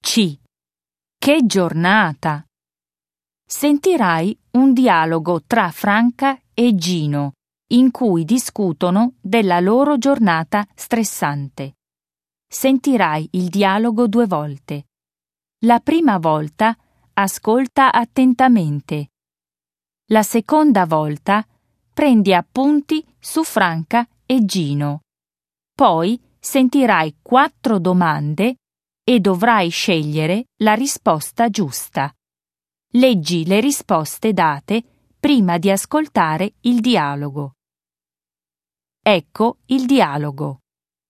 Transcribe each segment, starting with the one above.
C. Che giornata! Sentirai un dialogo tra Franca e Gino, in cui discutono della loro giornata stressante. Sentirai il dialogo 2 volte. La prima volta ascolta attentamente. La seconda volta prendi appunti su Franca e Gino. Poi sentirai 4 domande e dovrai scegliere la risposta giusta. Leggi le risposte date prima di ascoltare il dialogo. Ecco il dialogo.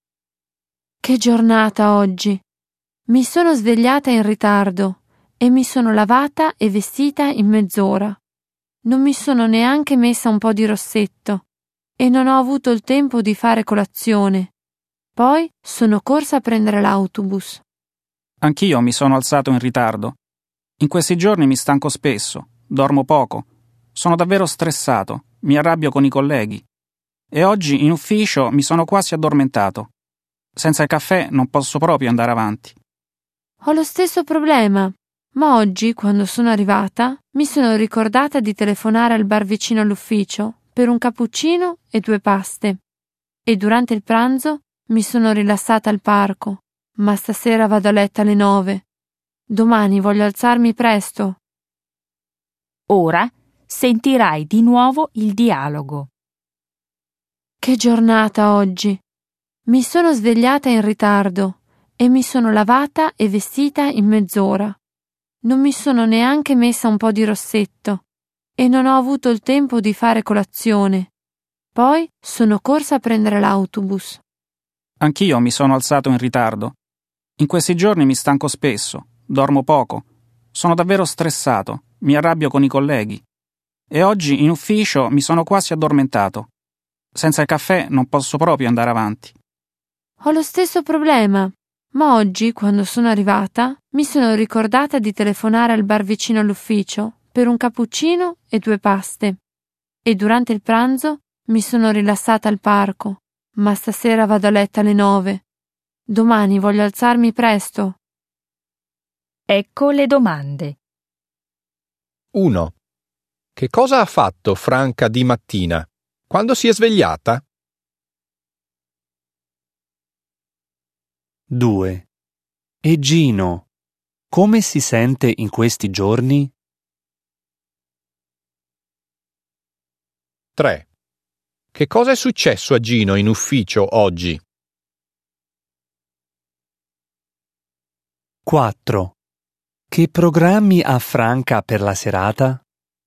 Che giornata oggi! Mi sono svegliata in ritardo e mi sono lavata e vestita in mezz'ora. Non mi sono neanche messa un po' di rossetto e non ho avuto il tempo di fare colazione. Poi sono corsa a prendere l'autobus. Anch'io mi sono alzato in ritardo. In questi giorni mi stanco spesso, dormo poco, sono davvero stressato, mi arrabbio con i colleghi. E oggi in ufficio mi sono quasi addormentato. Senza il caffè non posso proprio andare avanti. Ho lo stesso problema, ma oggi, quando sono arrivata, mi sono ricordata di telefonare al bar vicino all'ufficio per un cappuccino e 2 paste. E durante il pranzo mi sono rilassata al parco, ma stasera vado a letto alle 9. Domani voglio alzarmi presto. Ora sentirai di nuovo il dialogo. Che giornata oggi! Mi sono svegliata in ritardo e mi sono lavata e vestita in mezz'ora. Non mi sono neanche messa un po' di rossetto e non ho avuto il tempo di fare colazione. Poi sono corsa a prendere l'autobus. Anch'io mi sono alzato in ritardo. In questi giorni mi stanco spesso, dormo poco, sono davvero stressato, mi arrabbio con i colleghi. E oggi in ufficio mi sono quasi addormentato. Senza il caffè non posso proprio andare avanti. Ho lo stesso problema, ma oggi, quando sono arrivata, mi sono ricordata di telefonare al bar vicino all'ufficio per un cappuccino e 2 paste. E durante il pranzo mi sono rilassata al parco, ma stasera vado a letto alle 9. Domani voglio alzarmi presto. Ecco le domande. 1. Che cosa ha fatto Franca di mattina? Quando si è svegliata? 2. E Gino, come si sente in questi giorni? 3. Che cosa è successo a Gino in ufficio oggi? 4. Che programmi ha Franca per la serata?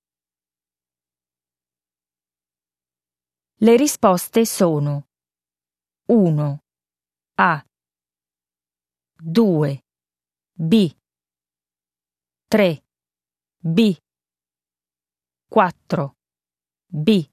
Le risposte sono 1. A. 2. B. 3. B. 4. B.